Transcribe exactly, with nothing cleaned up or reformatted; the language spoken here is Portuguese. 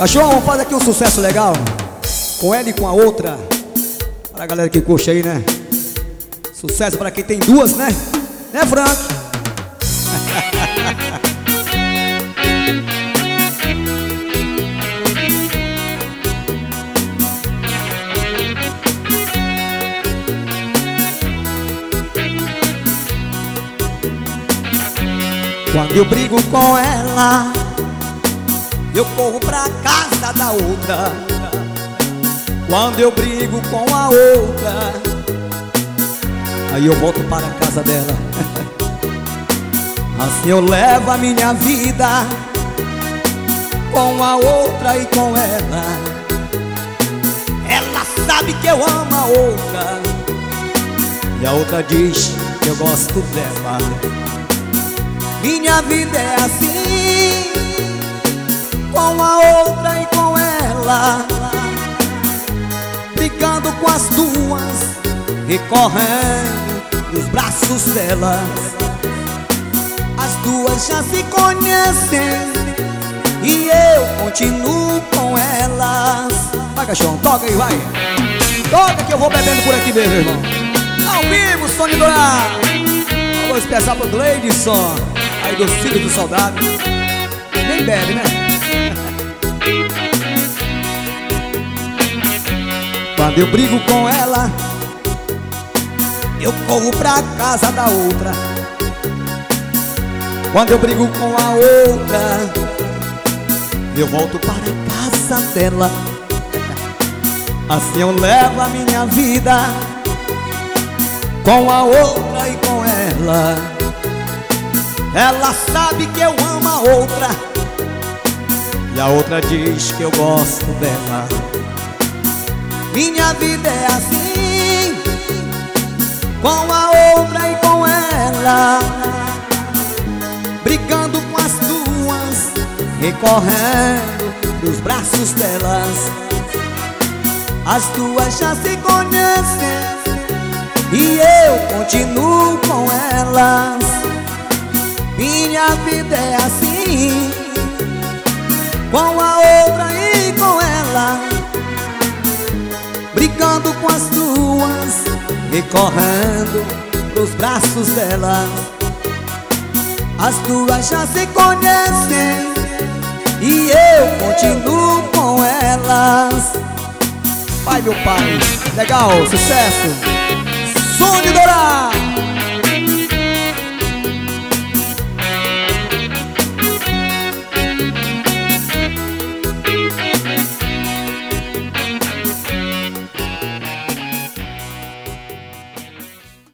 Cachorro, vamos fazer aqui um sucesso legal com ela e com a outra. Para a galera que curte aí, né? Sucesso para quem tem duas, né? Né, Frank? Quando eu brigo com ela, eu corro pra casa da outra. Quando eu brigo com a outra, aí eu volto para a casa dela. Assim eu levo a minha vida com a outra e com ela. Ela sabe que eu amo a outra e a outra diz que eu gosto dela. Minha vida é assim, com a outra e com ela, brigando com as duas e correndo nos braços delas. As duas já se conhecem e eu continuo com elas. Vai, cachorro, toca aí, vai. Toca que eu vou bebendo por aqui mesmo, irmão. Ao vivo, Sônia Dourado. Alô especial pro Gleidson, aí do Filho do Soldado. Nem bebe, né? Quando eu brigo com ela, eu corro pra casa da outra. Quando eu brigo com a outra, eu volto para a casa dela. Assim eu levo a minha vida com a outra e com ela. Ela sabe que eu amo a outra e a outra diz que eu gosto dela. Minha vida é assim, com a outra e com ela, brigando com as duas e correndo nos braços delas. As duas já se conhecem e eu continuo com elas. Minha vida é assim, com a outra e com ela, brigando com as duas e correndo pros braços delas. As duas já se conhecem e eu continuo com elas. Vai, meu pai, legal, sucesso. Sônia Dourado.